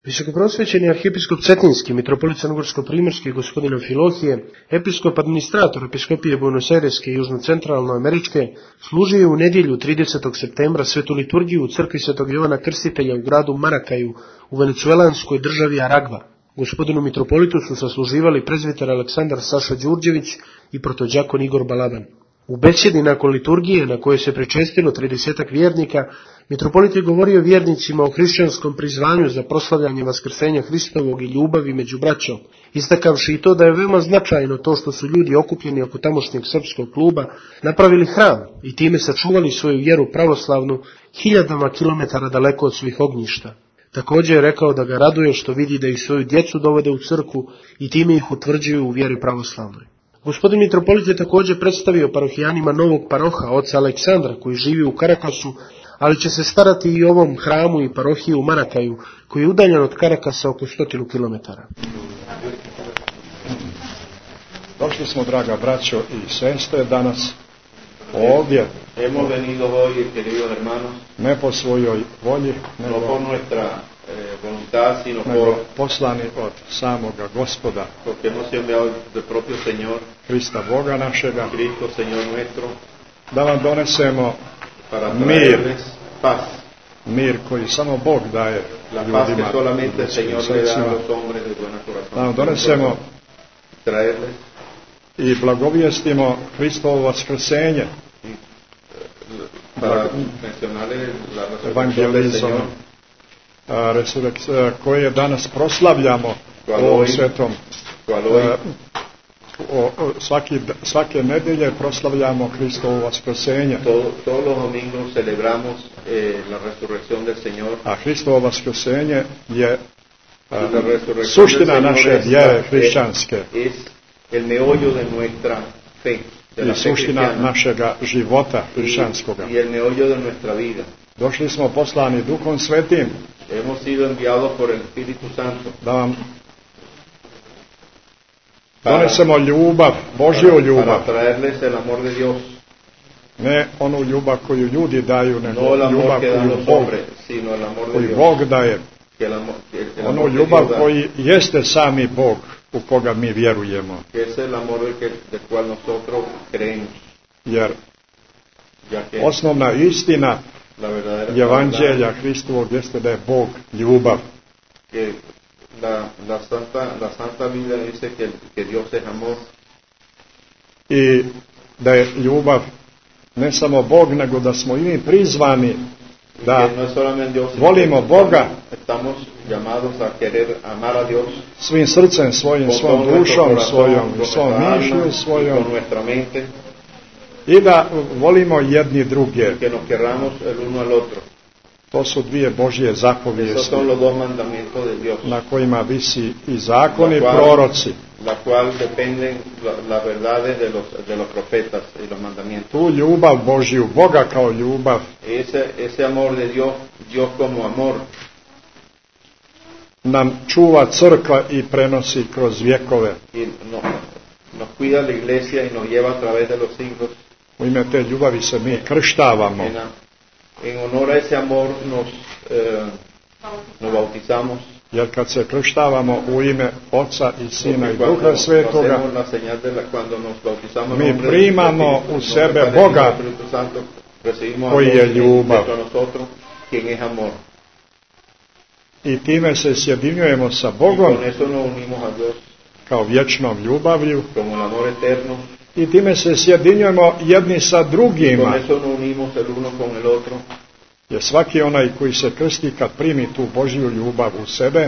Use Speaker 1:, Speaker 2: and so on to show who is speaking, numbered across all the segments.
Speaker 1: Visokoprosvećeni arhijepiskop Cetinski, mitropolit Crnogorsko-primorski gospodin Amfilohije, episkop administrator episkopije Buenos Aireske i južno-centralnoameričke, služio je u nedjelju 30. septembra svetu liturgiju u crkvi Svetog Jovana Krstitelja u gradu Maracaju u venecuelanskoj državi Aragva. Gospodinu mitropolitu su sasluživali prezbiter Aleksandar Saša Đurđević i protođakon Igor Balaban. U besjedi nakon liturgije, na kojoj se pričestilo 30 vjernika, mitropolit je govorio vjernicima o hrišćanskom prizvanju za proslavljanje vaskrsenja Hristovog i ljubavi među braćom, istakavši i to da je veoma značajno to što su ljudi okupljeni oko tamošnjeg srpskog kluba napravili hram i time sačuvali svoju vjeru pravoslavnu hiljadama kilometara daleko od svih ognjišta. Također je rekao da ga raduje što vidi da i svoju djecu dovode u crkvu i time ih utvrđuju u vjeri pravoslavnoj. Gospodin mitropolit je također predstavio parohijanima novog paroha, oca Aleksandra, koji živi u Karakasu, ali će se starati i o ovom hramu i parohiji u Maracaju, koji je udaljen od Karakasa oko 100 km.
Speaker 2: Došli smo, draga braćo i sestre, danas ovdje, ne po svojoj volji, nego poslani od samoga Gospoda, Hrista Boga našega, da vam donesemo mir koji samo Bog daje ljudima, da vam donesemo i blagovijestimo Hristovo vaskrsenje, evangelizam, koje danas proslavljamo u svetom. Svake nedelje proslavljamo Hristovo vaskrsenje. A Hristovo vaskrsenje je suština naše vjere hrišćanske i suština našega života hrišćanskoga. Došli smo poslani Duhom Svetim da vam donesemo ljubav, Božju ljubav. Ne onu ljubav koju ljudi daju, nego ljubav koju Bog daje. Onu ljubav koji jeste sami Bog u koga mi vjerujemo. Jer osnovna istina evanđelja Hristovog jeste da je Bog ljubav. La Santa Biblia dice que Dios es amor. I da je ljubav ne samo Bog, nego da smo i mi prizvani da volimo Boga svim srcem svojim, svom dušom svojom, svom mišlju svojom, i da volimo jedni druge. To su dvije Božje zapovijesti na kojima visi i zakon i proroci. Tu ljubav Božju, Boga kao ljubav, nam čuva crkva i prenosi kroz vjekove. U ime te ljubavi se mi krštavamo.
Speaker 3: En honor a ese amor nos bautizamos.
Speaker 2: Jer kad se krštavamo u ime Oca i Sina i Duha Svetoga, mi primamo u sebe Boga koji je ljubav. I time se sjedinjujemo sa Bogom kao vječnom ljubavlju. I time se sjedinjujemo jedni sa drugima. Jer svaki onaj koji se krsti kad primi tu Božju ljubav u sebe,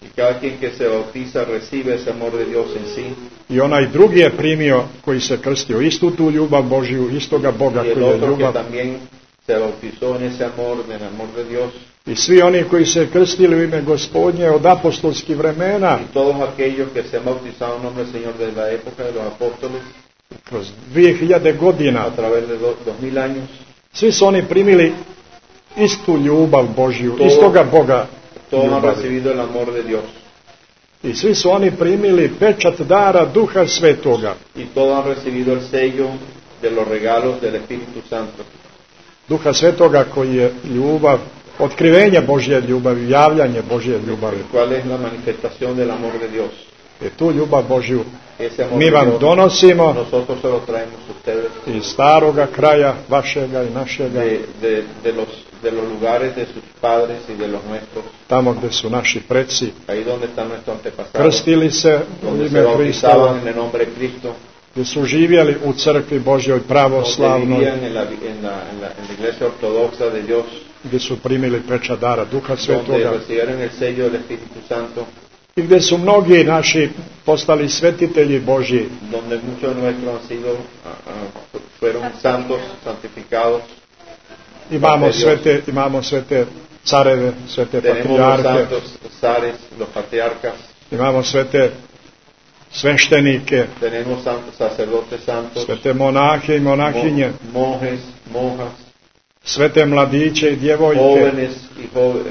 Speaker 2: i onaj drugi je primio koji se krstio istu tu ljubav Božju, istoga Boga koji je ljubav. I svi oni koji se krstili u ime Gospodnje od apostolskih vremena, kroz 2000 godina, svi su oni primili istu ljubav Božju, istoga Boga ljubavi. I svi su oni primili pečat dara Duha Svetoga. Duha Svetoga koji je ljubav otkrivenje Božje ljubavi, javljanje Božje ljubavi.
Speaker 3: ¿Cuál es la manifestación del amor de Dios?
Speaker 2: I tu ljubav Božju
Speaker 3: Ese amor
Speaker 2: mi
Speaker 3: de
Speaker 2: vam
Speaker 3: Dios,
Speaker 2: donosimo
Speaker 3: nosotros se lo traemos a ustedes
Speaker 2: iz staroga kraja vašega i našega,
Speaker 3: de los lugares de sus padres y de los nuestros,
Speaker 2: tamo gde su naši preci
Speaker 3: ahí donde están nuestros antepasados,
Speaker 2: krstili se u
Speaker 3: donde se
Speaker 2: ime
Speaker 3: bautizaban
Speaker 2: Hristova,
Speaker 3: en el nombre de Cristo,
Speaker 2: gde su živjeli u crkvi Božjoj
Speaker 3: donde
Speaker 2: pravoslavnoj,
Speaker 3: vivían en la iglesia ortodoxa de Dios,
Speaker 2: gde su primili pečat dara Duha
Speaker 3: donde
Speaker 2: Svetoga
Speaker 3: recibieron el sello del Espíritu Santo,
Speaker 2: i gde su mnogi naši postali svetitelji Božji.
Speaker 3: donde muchos de nuestros han sido, fueron santos, santificados.
Speaker 2: Imamo svete careve, svete
Speaker 3: Tenemos los
Speaker 2: patrijarhe,
Speaker 3: santos zares, los patriarcas,
Speaker 2: imamo svete sveštenike,
Speaker 3: tenemos santos sacerdotes santos,
Speaker 2: svete monahe i monahinje,
Speaker 3: monjes, monjas,
Speaker 2: svete mladiće i djevojke,
Speaker 3: jóvenes y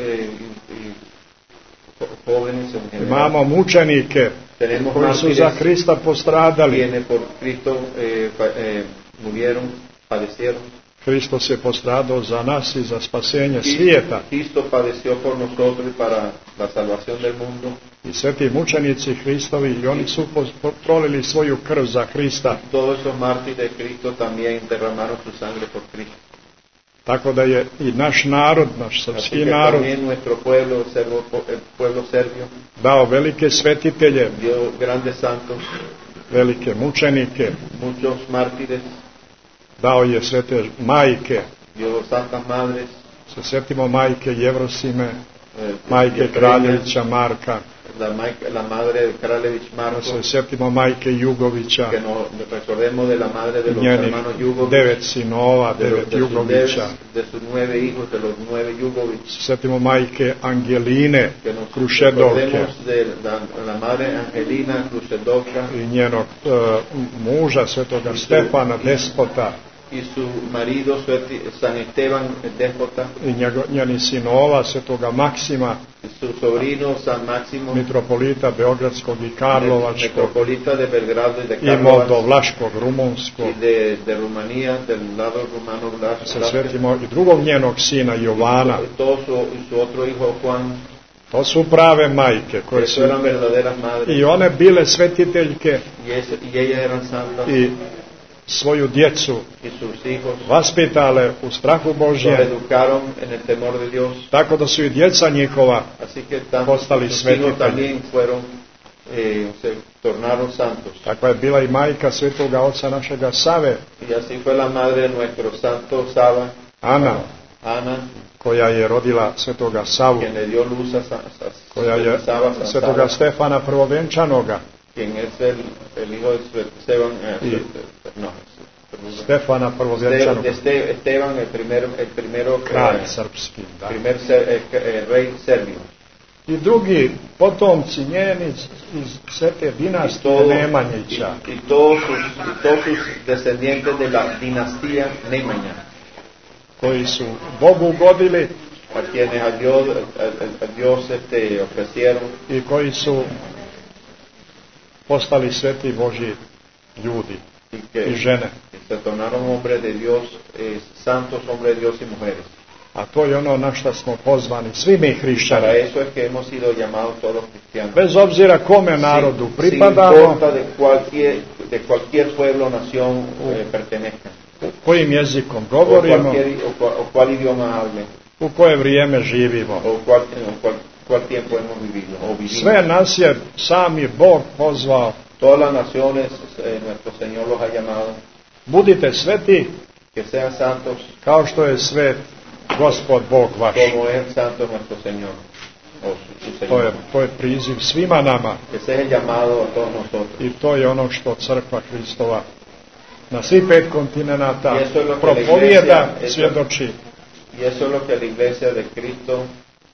Speaker 3: jóvenes en general.
Speaker 2: imamo mučenike
Speaker 3: Tenemos
Speaker 2: koji su za
Speaker 3: mártires
Speaker 2: Hrista postradali.
Speaker 3: quienes por Cristo murieron, padecieron.
Speaker 2: Hristos je postradao za nas i za spasenje svijeta.
Speaker 3: Cristo padeció por nosotros y para la salvación del mundo.
Speaker 2: I sveti mučenici Hristovi, i oni su prolili svoju krv za Hrista.
Speaker 3: Todos esos mártires de Cristo también derramaron su sangre por Cristo.
Speaker 2: Tako da je i naš narod, naš
Speaker 3: Así
Speaker 2: srpski
Speaker 3: que
Speaker 2: narod,
Speaker 3: también nuestro pueblo, el pueblo serbio,
Speaker 2: dao velike svetitelje,
Speaker 3: dio grandes santos,
Speaker 2: velike mučenike,
Speaker 3: muchos mártires,
Speaker 2: dao je svete majke.
Speaker 3: dio santas madres,
Speaker 2: Se sjetimo majke Jevrosime, majke Kraljevića Marka,
Speaker 3: la madre de Kraljević Marko,
Speaker 2: se sjetimo majke Jugovića,
Speaker 3: que nos recordemos de la madre de los
Speaker 2: njenih
Speaker 3: hermanos Jugović,
Speaker 2: 9 sinova, 9 Jugovića.
Speaker 3: de sus 9 hijos, de los 9 Jugović,
Speaker 2: Se sjetimo majke Angeline
Speaker 3: que nos
Speaker 2: Krušedovke
Speaker 3: recordemos de la madre Angelina Krušedovka
Speaker 2: i njenog muža svetoga Stefana Despota
Speaker 3: y su marido San Esteban el Déspota,
Speaker 2: i njeni sinova svetoga Maksima,
Speaker 3: y su sobrino San Máximo,
Speaker 2: mitropolita Beogradskog i Karlovačkog
Speaker 3: metropolita de Belgrado y de
Speaker 2: i
Speaker 3: Karlovac,
Speaker 2: Moldovlaškog, Rumunskog.
Speaker 3: y de Rumanía, del lado rumano,
Speaker 2: Se sjetimo i drugog njenog sina Jovana.
Speaker 3: y todo su otro hijo Juan,
Speaker 2: To su prave majke
Speaker 3: que
Speaker 2: koje su
Speaker 3: eran verdaderas madres,
Speaker 2: i one bile svetiteljke
Speaker 3: y ellas eran santas,
Speaker 2: i svoju djecu
Speaker 3: y sus hijos
Speaker 2: vaspitale u strahu
Speaker 3: los
Speaker 2: Božjem,
Speaker 3: educaron en el temor de Dios,
Speaker 2: tako da su i djeca njihova
Speaker 3: así que
Speaker 2: postali
Speaker 3: sus hijos
Speaker 2: svetitelji.
Speaker 3: también se tornaron santos.
Speaker 2: Takva je bila i majka svetoga oca našega Save,
Speaker 3: Y así fue la madre de nuestro santo Saba,
Speaker 2: Ana,
Speaker 3: Ana,
Speaker 2: koja je rodila svetoga Savu,
Speaker 3: quien le dio luz a
Speaker 2: koja je
Speaker 3: Saba, San
Speaker 2: svetoga
Speaker 3: Saba,
Speaker 2: Stefana prvovenčanoga,
Speaker 3: quien es el hijo de Esteban,
Speaker 2: Stefana prvovenčanoga,
Speaker 3: Esteban, el primero
Speaker 2: kralj srpski. Da.
Speaker 3: primer rey serbio.
Speaker 2: I drugi potomci njeni iz svete dinastije Nemanjića.
Speaker 3: Y todos sus descendientes de la dinastía Nemanja,
Speaker 2: koji su Bogu ugodili
Speaker 3: a quienes a Dios ofrecieron
Speaker 2: i koji su postali sveti Božji ljudi i žene.
Speaker 3: se tornaron hombres de Dios, santos hombres de Dios y mujeres.
Speaker 2: A to je ono na što smo pozvani, svi mi
Speaker 3: Para
Speaker 2: hrišćani.
Speaker 3: eso es que hemos sido llamados todos los cristianos.
Speaker 2: Bez obzira kome narodu
Speaker 3: Sin
Speaker 2: pripadamo,
Speaker 3: importa de cualquier pueblo o nación pertenezcan,
Speaker 2: kojim jezikom
Speaker 3: o
Speaker 2: govorimo,
Speaker 3: cuál idioma hablen,
Speaker 2: u koje vrijeme živimo.
Speaker 3: o cuál tiempo hemos vivido o vivimos.
Speaker 2: Sve nas je sami Bog pozvao.
Speaker 3: Todas las naciones nuestro Señor los ha llamado,
Speaker 2: Budite sveti
Speaker 3: que sean santos
Speaker 2: kao što je svet Gospod Bog vaš.
Speaker 3: como es santo nuestro Señor, o su Señor.
Speaker 2: To je priziv svima nama.
Speaker 3: Ese es el llamado a todos nosotros.
Speaker 2: I to je ono što crkva Hristova na svih 5 kontinenata
Speaker 3: I eso je lo que
Speaker 2: propovijeda,
Speaker 3: la iglesia-
Speaker 2: svjedoči.
Speaker 3: Y eso es lo que la iglesia de Cristo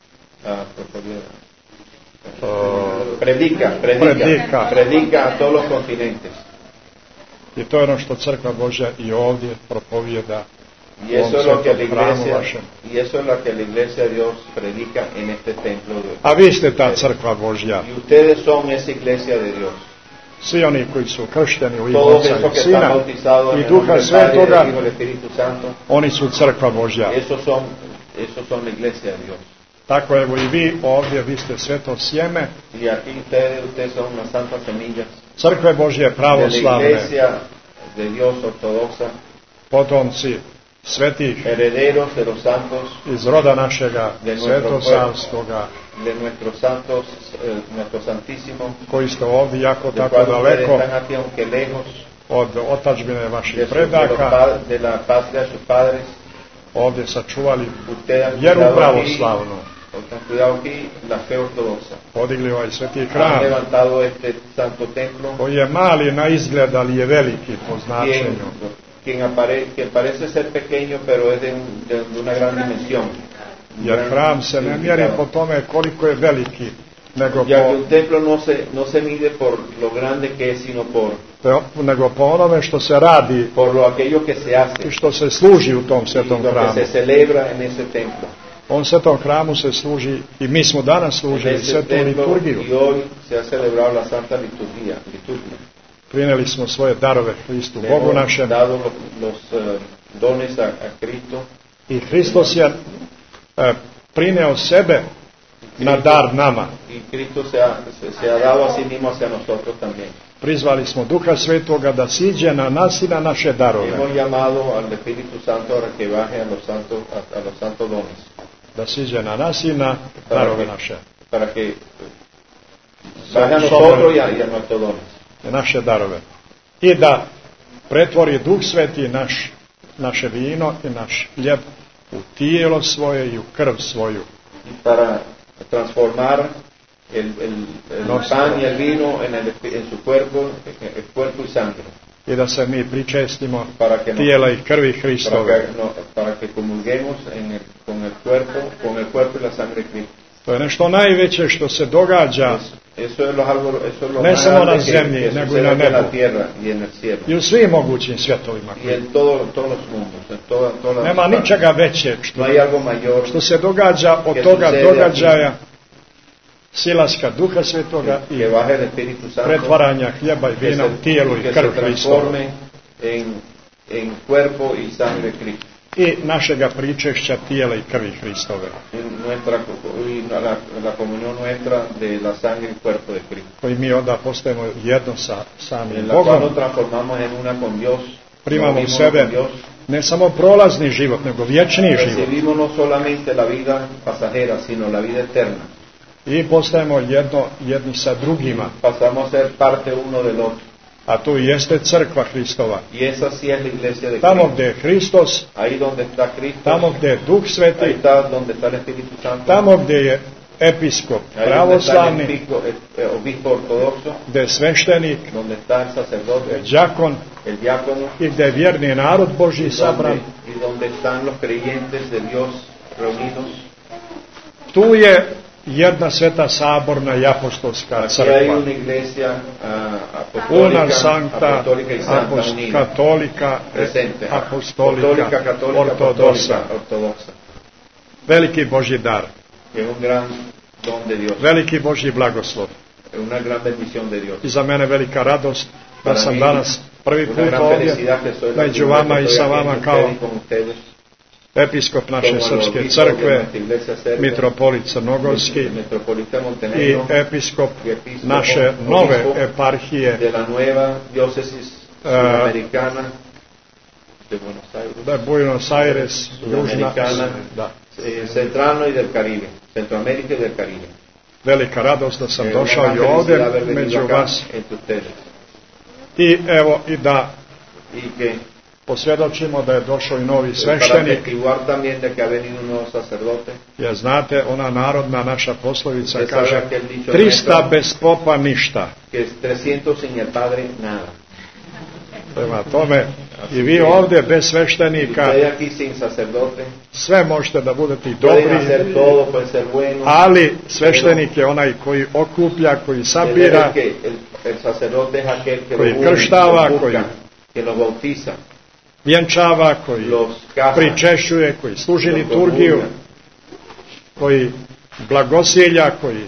Speaker 3: predica a todos los continentes.
Speaker 2: I to je ono što crkva Božja i ovdje propovijeda
Speaker 3: Y eso es lo que la
Speaker 2: hramu
Speaker 3: iglesia,
Speaker 2: vašem.
Speaker 3: y eso es lo que la iglesia de Dios predica en este templo de
Speaker 2: A vi ste ta crkva Božja.
Speaker 3: Y ustedes son esa iglesia de Dios.
Speaker 2: Svi oni koji su kršteni u ime
Speaker 3: Todos
Speaker 2: Oca
Speaker 3: esos
Speaker 2: i
Speaker 3: que están
Speaker 2: Sina
Speaker 3: bautizados en
Speaker 2: i
Speaker 3: el nombre
Speaker 2: Duha
Speaker 3: del Padre, del
Speaker 2: Svetoga,
Speaker 3: Hijo y del Espíritu Santo,
Speaker 2: oni su crkva Božja.
Speaker 3: esos son esos son la iglesia de Dios.
Speaker 2: Tako evo i vi ovdje, vi ste sveto sjeme.
Speaker 3: Y aquí ustedes son unas santas semillas.
Speaker 2: Crkve Božje pravoslavne.
Speaker 3: De la iglesia de Dios ortodoxa.
Speaker 2: Potomci svetih.
Speaker 3: Herederos de los santos.
Speaker 2: Iz roda našega svetosavskoga.
Speaker 3: De nuestros santos, nuestro santísimo.
Speaker 2: Koji ste ovdje jako tako daleko. Od otačbine vaših predaka.
Speaker 3: De la patria de sus padres.
Speaker 2: Ovdje sačuvali vjeru pravoslavnu. Podigli ovaj sveti hram, koji je mali na izgled, ali je veliki po značenju. Jer hram se ne mjeri po tome koliko je veliki, nego po onome što se radi i što se služi u tom svetom hramu. On svetom hramu se služi i mi smo danas služili svetu liturgiju. Prineli smo svoje darove Hristu, Bogu našem. I Hristos je prineo sebe na dar nama. Prizvali smo Duha Svetoga da siđe na nas i na naše darove. Da siđe na nas i na darove naše. Naše darove. I da pretvori Duh Sveti naše vino i naš hljeb u tijelo svoje i u krv svoju.
Speaker 3: Para transformar el pan y el vino en su cuerpo y sangre.
Speaker 2: I da se mi pričestimo tijela i krvi Hristove.
Speaker 3: Para que comulguemos con el cuerpo y la sangre de Cristo.
Speaker 2: To je nešto najveće što se događa ne samo na zemlji, nego i na nebu. I u svim mogućim svjetovima. Nema ničega veće što se događa od toga događaja silaska Duha Svetoga i pretvaranja hljeba i vina u tijelu i krv Hristova. I našega pričešća tijela i krvi Hristove. Koji mi onda postajemo jedno sa samim Bogom. Primamo u sebe ne samo prolazni život, nego vječni život. I postajemo jedni sa drugima. A to jeste crkva Hristova. Tamo gdje je Hristos, tamo gdje je Duh Sveti, tamo gdje je episkop pravoslavni, gdje je sveštenik, gdje je đakon i gdje je vjerni narod Božji sabran. Tu je jedna sveta saborna i apostolska crkva. Una sancta katolika apostolika ortodoxa. Veliki Božji dar. Veliki Božji blagoslov. I za mene velika radost da sam danas prvi put ovdje među vama i sa vama kao episkop naše srpske crkve, mitropolit crnogorski i episkop naše nove eparhije Buenos Aires, Južna,
Speaker 3: Centralno i del Caribe, Centroamerika i del Caribe.
Speaker 2: Velika radost da sam došao i ovdje među vas. I evo i da posvjedočimo da je došao i novi sveštenik. Jer znate, ona narodna naša poslovica kaže 300 bez popa ništa. Prema tome, i vi ovdje bez sveštenika sve možete da budete dobri, ali sveštenik je onaj koji okuplja, koji sabira, koji krštava, koji vjenčava, koji pričešćuje, koji služi liturgiju, koji blagosilja, koji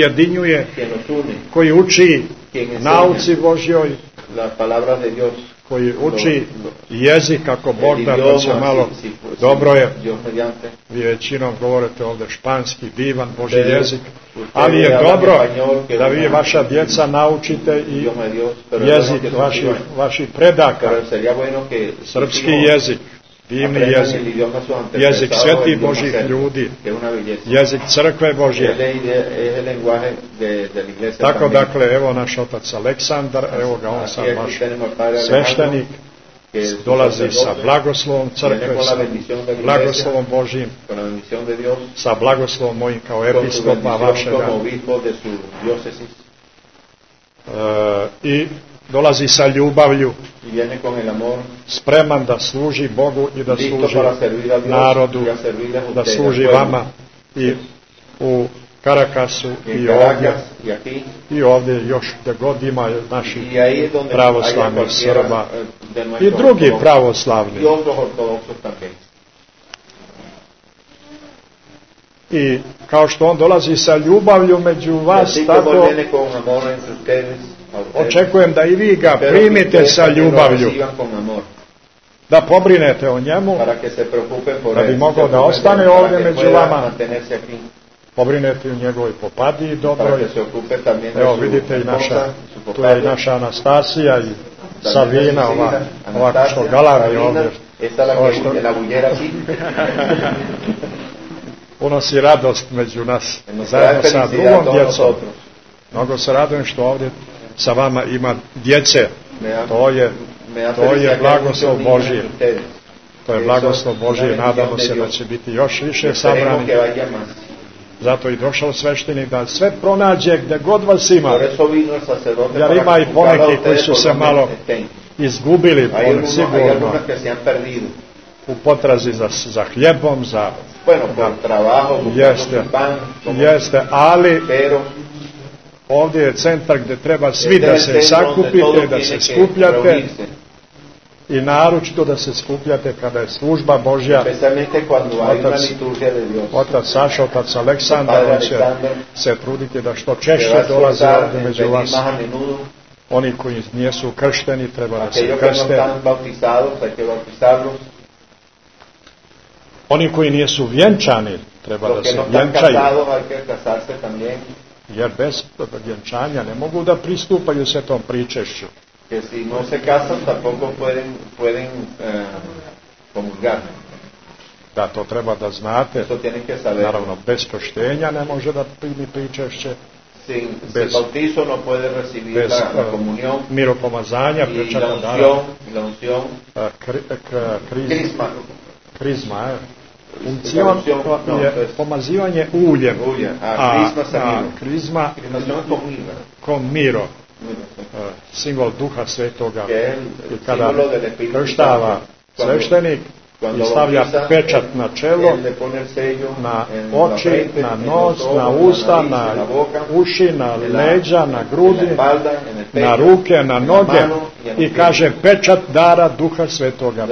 Speaker 2: ujedinjuje, koji uči nauci Božjoj, koji uči jezik, kako Bog da se malo, dobro je, vi većinom govorite ovdje španski, divan Božji jezik, ali je dobro da vi vaša djeca naučite i jezik vaših predaka, srpski jezik, divni jezik, jezik svetih Božjih ljudi, jezik crkve Božje. Tako dakle, evo naš otac Aleksandar, evo ga on sad vaš sveštenik, dolazi sa blagoslovom crkve, sa blagoslovom Božjim, sa blagoslovom mojim kao episkopa vašega, i dolazi sa ljubavlju, spreman da služi Bogu i da služi narodu, da služi vama i u Karakasu i ovdje još gdje god ima naših pravoslavnih Srba i drugi pravoslavni. I kao što on dolazi sa ljubavlju među vas, tako očekujem da i vi ga primite sa ljubavlju, da pobrinete o njemu, da bi mogao da ostane ovdje među vama, pobrinete u njegovoj popadiji dobroj. Evo vidite i tu je i naša Anastasija i Savina, ovako što galavi ovdje, unosi radost među nas, zajedno sa drugom djecom. Mnogo se radujem što ovdje sa vama ima djece. To je blagoslov Božji. To je blagoslov Božji. Nadamo se da će biti još više sabrani. Zato i došao sveštenik da sve pronađe gdje god vas ima. Jer ima i poneki koji su se malo izgubili, sigurno, u potrazi za hljebom, jeste, ali ovdje je centar gdje treba svi da se sakupite, da se skupljate i naročito da se skupljate kada je služba Božja. Otac Saša, otac Aleksandar, on će se truditi da što češće dolaze ovdje među vas. Oni koji nisu kršteni treba da se krste. Oni koji nisu vjenčani treba da se vjenčaju. Jer bez vjenčanja ne mogu da pristupaju svetom pričešću. Da, to treba da znate. Naravno, bez krštenja ne može da primi pričešće. Bez miropomazanja, pečata dara, krizma, je pomazivanje uljem, a krizma kom miro, simbol Duha Svetoga. I kada krštava sveštenik i stavlja pečat na čelo, na oči, na nos, na usta, na uši, na leđa, na grudi, na ruke, na noge i kaže pečat dara Duha Svetoga,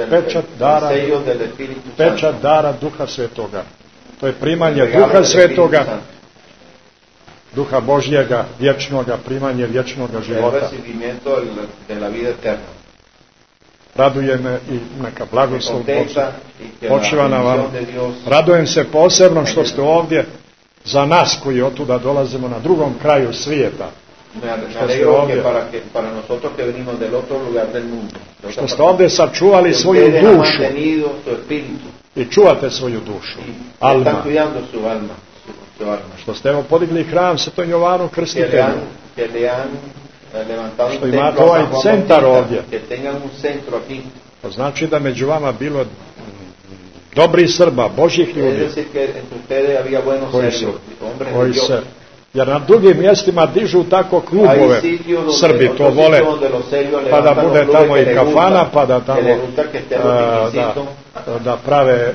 Speaker 2: pečat dara Duha Svetoga. To je primanje Duha Svetoga, Duha Božjega, vječnoga, primanje vječnoga života. Raduje me i neka blagoslov počiva na vam. Radujem se posebno što ste ovdje za nas koji otuda dolazimo na drugom kraju svijeta. Što ste ovdje sačuvali svoju dušu i čuvate svoju dušu, alma. Što ste evo podigli hram Svetom Jovanu Krstitelju, što imate ovaj centar ovdje. To znači da među vama bilo dobri Srba, Božjih ljudi, koji se, jer na drugim mjestima dižu tako klubove, Srbi to vole, pa da bude tamo i kafana, pa da tamo da prave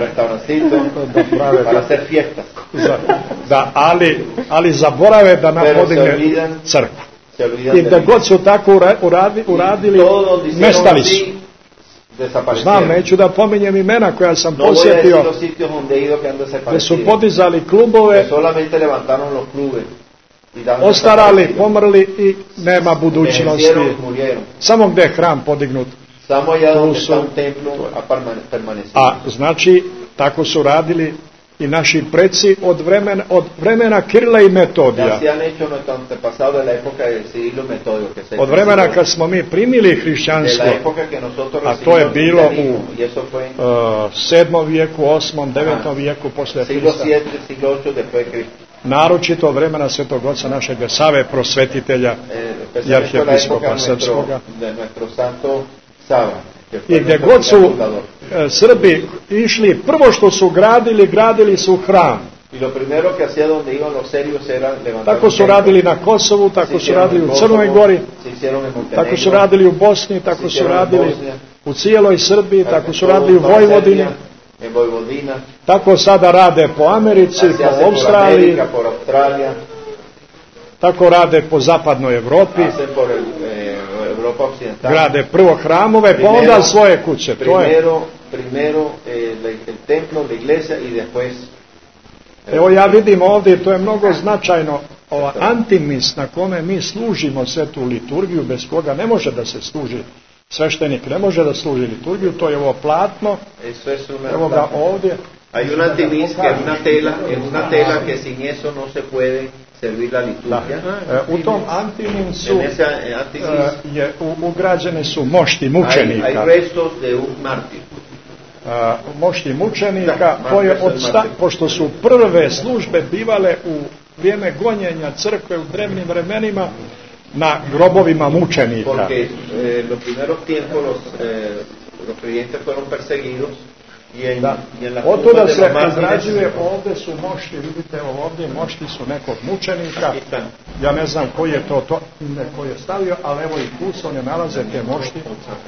Speaker 2: ali zaborave da nam podigne crkvu. I da god su tako uradili, nestali su. Znam, neću da pominjem imena koja sam posjetio, gdje su podizali klubove ostarali, pomrli i nema budućnosti. Samo gdje je hram podignut. A znači, tako su radili i naši preci od vremena Kirila i Metodija. Od vremena kad smo mi primili hrišćanstvo, a to je bilo u 7. vijeku, 8., 9. vijeku poslije Krista. Naročito od vremena Svetog Oca našega Save, prosvetitelja i arhiepiskopa srpskoga. I gdje god su Srbi išli, prvo što su gradili su hram. Tako su radili na Kosovu, tako su radili u Crnoj Gori, tako su radili u Bosni, tako su radili u cijeloj Srbiji, tako su radili u Vojvodini. Tako sada rade po Americi, po Australiji, tako rade po zapadnoj Evropi. Grade prvo hramove, pa onda svoje kuće. Evo ja vidim ovdje, to je mnogo značajno, ova antimis na kome mi služimo svetu liturgiju, bez koga ne može da se služi. Sveštenik ne može da služi liturgiju, to je ovo platno, evo ga ovdje.
Speaker 3: Hay un antimis que es una tela que sin eso no se puede servir la liturgia.
Speaker 2: U tom antimisu ugrađene su mošti mučenika.
Speaker 3: Hay restos de un mártir.
Speaker 2: Mošti mučenika koje pošto su prve službe bivale u vrijeme gonjenja crkve u drevnim vremenima na grobovima mučenika.
Speaker 3: Porque los primeros tiempos los creyentes fueron perseguidos.
Speaker 2: Od toga se izrađuje, ovdje su mošti, vidite ovdje mošti su nekog mučenika, ja ne znam koji je to koji je stavio, ali evo i tu se one nalaze te mošti.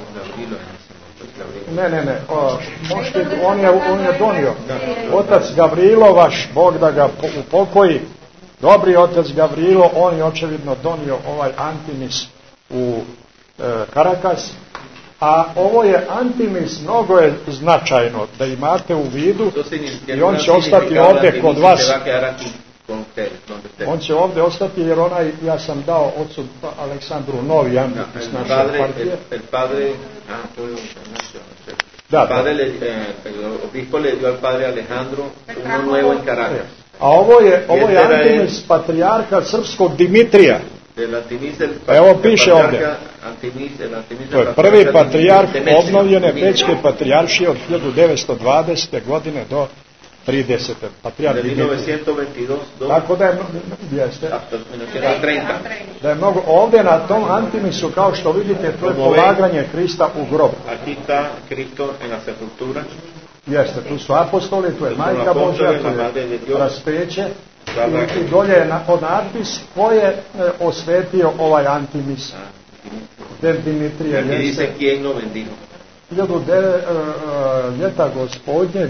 Speaker 2: Ne, mošti, on je donio. Otac Gavrilo, vaš Bog da ga upokoji, dobri otac Gavrilo, on je očevidno donio ovaj antimis u Karakas. A ovo je antimis, mnogo je značajno da imate u vidu i on će ostati ovdje kod vas. On će ovdje ostati jer ja sam dao ocu Aleksandru novi antimis naše partije. A ovo je antimis patrijarha srpskog Dimitrija. Evo piše ovdje. To je prvi patrijarh obnovljene Bečke patrijaršije od 1920. godine do 30. Patrijarh Dimitrije. Tako da je da je mnogo ovdje na tom antimisu, kao što vidite, to je polaganje Krista u grob. Jeste, tu su apostoli, tu je Majka Božja, tu je raspeće. I dolje je natpis ko je osvetio ovaj antimis. Del Dimitrije jeste. Ljeta gospodnjeg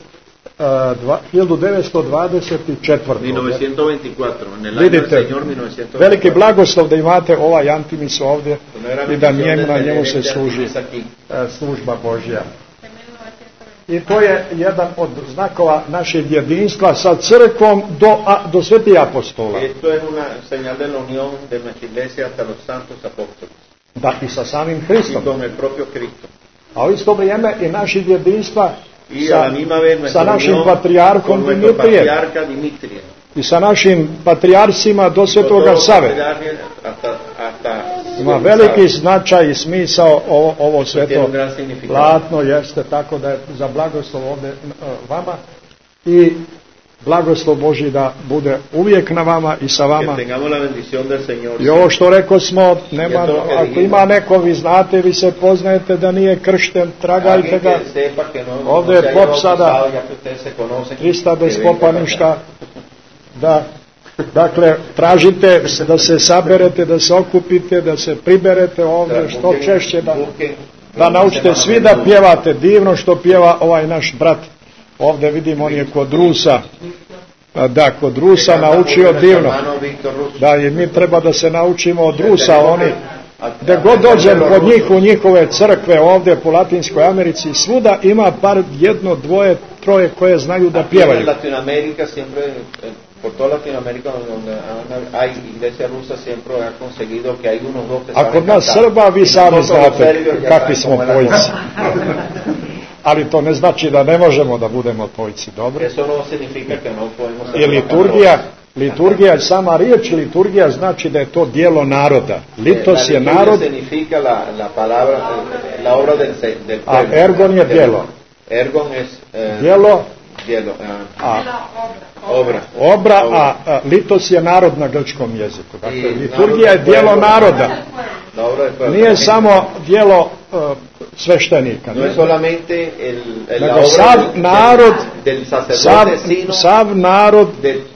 Speaker 2: 1924. Vidite, veliki blagoslov da imate ovaj antimis ovdje i da na njemu se služi služba Božja. I to je jedan od znakova našeg jedinstva sa crkvom do svetih apostola. Da, i sa samim Hristom. A u isto vrijeme i našeg jedinstva sa našim patrijarhom Dimitrijem. I sa našim patrijarsima do Svetoga Save. Ima veliki značaj i smisao ovo sveto platno, jeste, tako da je za blagoslov ovdje vama i blagoslov Božji da bude uvijek na vama i sa vama. I ovo što rekao smo, ako ima neko, vi znate, vi se poznajete da nije kršten, tragajte ga. Ovdje je pop sada, 300 bez popa ništa. Da, dakle, tražite da se saberete, da se okupite, da se priberete ovdje što češće, da naučite svi da pjevate divno što pjeva ovaj naš brat. Ovdje vidim, on je kod Rusa. Da, kod Rusa naučio divno. Da, i mi treba da se naučimo od Rusa, oni, gdje god dođem kod njih u njihove crkve ovdje po Latinskoj Americi, svuda ima par jedno, dvoje, troje koje znaju da pjevaju.
Speaker 3: por toda Latinoamérica donde hay iglesia rusa siempre ha conseguido que hay unos dos que saben
Speaker 2: A kod nas
Speaker 3: cantar.
Speaker 2: Srba vi sami znate
Speaker 3: Serbios
Speaker 2: kakvi smo pojci. Ali to ne znači da ne možemo da budemo pojci, dobro?
Speaker 3: Eso no significa que no podemos ser
Speaker 2: I liturgija, sama riječ liturgija znači da je to djelo naroda. Litos je narod,
Speaker 3: significa la palabra, la obra del pueblo.
Speaker 2: a ergon je djelo.
Speaker 3: Ergon es
Speaker 2: Djelo,
Speaker 3: obra,
Speaker 2: a litos je narod na grčkom jeziku. Dakle, liturgija je djelo naroda. Nije samo djelo sveštenika.
Speaker 3: No es solamente
Speaker 2: nego sav narod, sav narod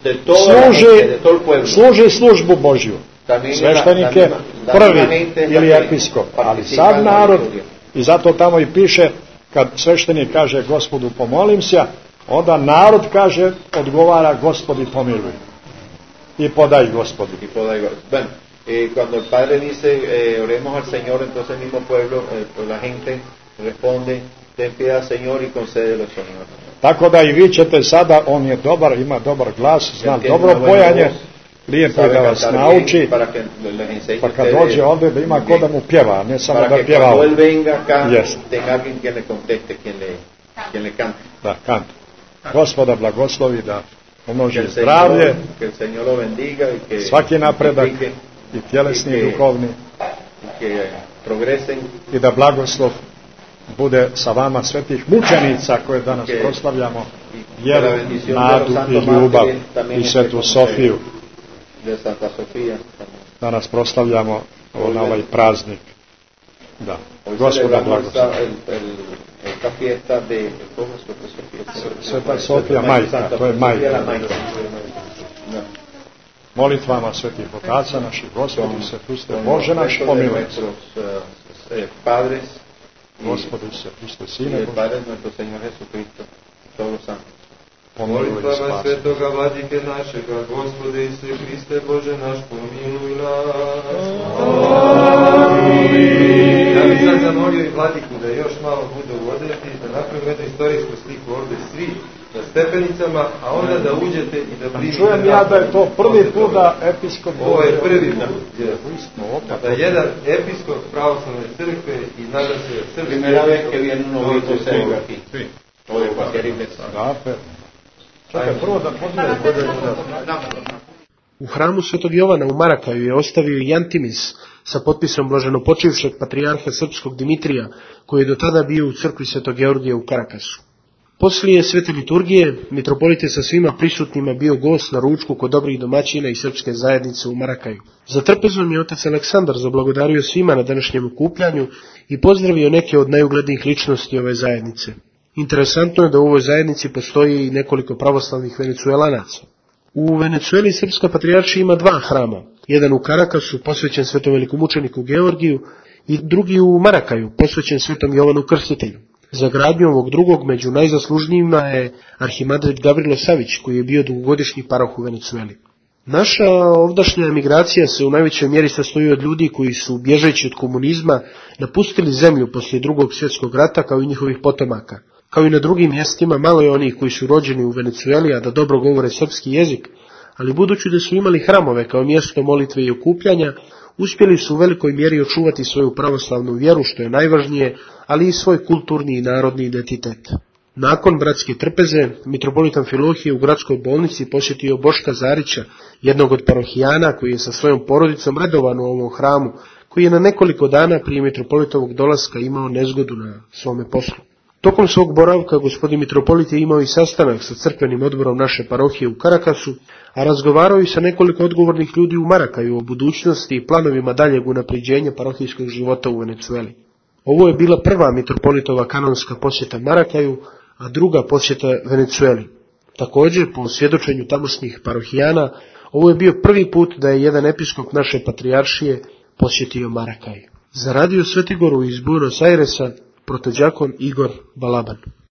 Speaker 2: služi službu Božju. Sveštenik je prvi ili episkop, ali sav narod, i zato tamo i piše, kad sveštenik kaže Gospodu pomolim se, onda narod kaže, odgovara Gospodi pomiluj. I podaj Gospodu.
Speaker 3: Bueno, cuando el Padre dice oremos al Señor, entonces el mismo pueblo, la gente responde ten piedad Señor y concédelo Señor.
Speaker 2: Tako da i vi ćete sada, on je dobar, ima dobar glas, zna dobro pojanje, lijepo da vas nauči, pa kad dođe ovdje da ima ko da mu pjeva, ne samo da pjeva. Da, kanta. Gospoda blagoslovi da pomnoži zdravlje, svaki napredak i tjelesni i duhovni, i da blagoslov bude sa vama svetih mučenica koje danas proslavljamo, vjeru, nadu i ljubav i svetu Sofiju. Danas proslavljamo na ovaj praznik. Da, Gospoda blagoslovi. Sveta Sofija majka, to je majka. Molitvama svetih otaca naših, Gospodi se Hriste, Bože naš pomiluj. Gospodi se Hriste, Sine Bože,
Speaker 4: molitvama svetoga vladike našega, Gospode Isuse Hriste, Bože naš pomiluj nas. Ja bih sad zamolio i vladiku da još malo bude u odredi, da napravimo jednu istorijsku sliku ovdje svi na stepenicama, a onda da uđete i da primite.
Speaker 2: Čujem ja da je to prvi put da episkop...
Speaker 4: Ovo je prvi put. Da jedan episkop pravoslavne crkve i nada se crkve...
Speaker 3: Primera vez que viene un obispo serbio aquí. O de cualquier iglesia.
Speaker 2: Čekaj, prvo da podijeli.
Speaker 1: U hramu Svetog Jovana u Marakaju je ostavio i Antimis sa potpisom blaženopočivšeg patrijarha srpskog Dimitrija, koji je do tada bio u crkvi Svetog Georgija u Karakasu. Poslije svete liturgije, mitropolit je sa svima prisutnima bio gost na ručku kod dobrih domaćina i srpske zajednice u Marakaju. Za trpezom je otac Aleksandar zablagodario svima na današnjem okupljanju i pozdravio neke od najuglednijih ličnosti ove zajednice. Interesantno je da u ovoj zajednici postoji i nekoliko pravoslavnih Venecuelanaca. U Venecueli srpska patrijaršija ima dva hrama, jedan u Karakasu posvećen svetom velikomučeniku Georgiju i drugi u Marakaju posvećen svetom Jovanu Krstitelju. Za gradnju ovog drugog među najzaslužnijima je arhimandrit Gavrilo Savić, koji je bio dugogodišnji paroh u Venecueli. Naša ovdašnja emigracija se u najvećoj mjeri sastoji od ljudi koji su, bježeći od komunizma, napustili zemlju poslije Drugog svjetskog rata kao i njihovih potomaka. Kao i na drugim mjestima, malo je onih koji su rođeni u Venecueli, a da dobro govore srpski jezik, ali budući da su imali hramove kao mjesto molitve i okupljanja, uspjeli su u velikoj mjeri očuvati svoju pravoslavnu vjeru, što je najvažnije, ali i svoj kulturni i narodni identitet. Nakon bratske trpeze, mitropolit Amfilohije u gradskoj bolnici posjetio Boška Zarića, jednog od parohijana koji je sa svojom porodicom redovan u ovom hramu, koji je na nekoliko dana prije mitropolitovog dolaska imao nezgodu na svome poslu. Tokom svog boravka gospodin mitropolit je imao i sastanak sa crkvenim odborom naše parohije u Karakasu, a razgovarao i sa nekoliko odgovornih ljudi u Marakaju o budućnosti i planovima daljeg unapređenja parohijskog života u Venecueli. Ovo je bila prva mitropolitova kanonska posjeta Marakaju, a druga posjeta Venecueli. Također, po svjedočenju tamošnjih parohijana, ovo je bio prvi put da je jedan episkop naše patrijaršije posjetio Marakaj. Za radio Svetigoru iz Buenos Airesa, protođakon Igor Balaban.